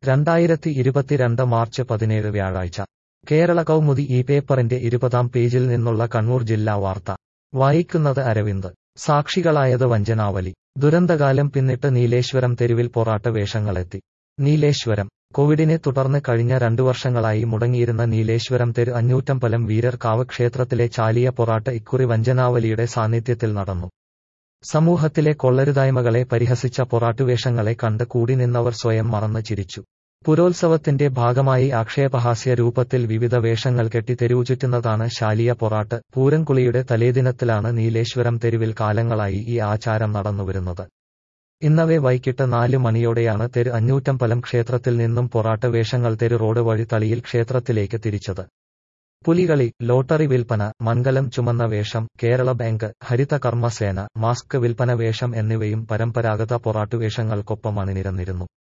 2022 March 17 വ്യാഴാഴ്ച കേരള കൗമുദി ഈ പേപ്പറിന്റെ 20-ാം പേജിൽ നിന്നുള്ള കണ്ണൂർ ജില്ലാ വാർത്ത വായിക്കുന്നത് അരവിന്ദ്. സാക്ഷികളായത് വഞ്ചനാവലി. ദുരന്തകാലം പിന്നിട്ട് നീലേശ്വരം തെരുവിൽ പൊറാട്ട് വേഷങ്ങളെത്തി. നീലേശ്വരം കോവിഡിനെ തുടർന്ന് കഴിഞ്ഞ 2 വർഷങ്ങളായി മുടങ്ങിയിരുന്ന നീലേശ്വരം തെരു അഞ്ഞൂറ്റമ്പലം വീരർകാവ് ക്ഷേത്രത്തിലെ ചാലിയ പൊറാട്ട് ഇക്കുറി വഞ്ചനാവലിയുടെ സാന്നിധ്യത്തിൽ നടന്നു. സമൂഹത്തിലെ കൊള്ളരുതായ്മകളെ പരിഹസിച്ച പൊറാട്ടുവേഷങ്ങളെ കണ്ട് കൂടി നിന്നവർ സ്വയം മറന്ന് ചിരിച്ചു. പുരോത്സവത്തിന്റെ ഭാഗമായി ആക്ഷേപഹാസ്യ രൂപത്തിൽ വിവിധ വേഷങ്ങൾ കെട്ടി തെരുവുചുറ്റുന്നതാണ് ശാലിയ പൊറാട്ട്. പൂരംകുളിയുടെ തലേദിനത്തിലാണ് നീലേശ്വരം തെരുവിൽ കാലങ്ങളായി ഈ ആചാരം നടന്നുവരുന്നത്. ഇന്നലെ വൈകിട്ട് 4 മണിയോടെയാണ് തെരു അഞ്ഞൂറ്റമ്പലം ക്ഷേത്രത്തിൽ നിന്നും പൊറാട്ട് വേഷങ്ങൾ തെരു റോഡ് വഴി തളിയിൽ ക്ഷേത്രത്തിലേക്ക് തിരിച്ചത്. പുലികളി, ലോട്ടറി വിൽപ്പന, മംഗലം ചുമന്ന വേഷം, കേരള ബാങ്ക്, ഹരിത കർമ്മസേന, മാസ്ക് വിൽപ്പന വേഷം എന്നിവയും പരമ്പരാഗത പൊറാട്ടുവേഷങ്ങൾക്കൊപ്പം അണിനിരന്നിരുന്നു.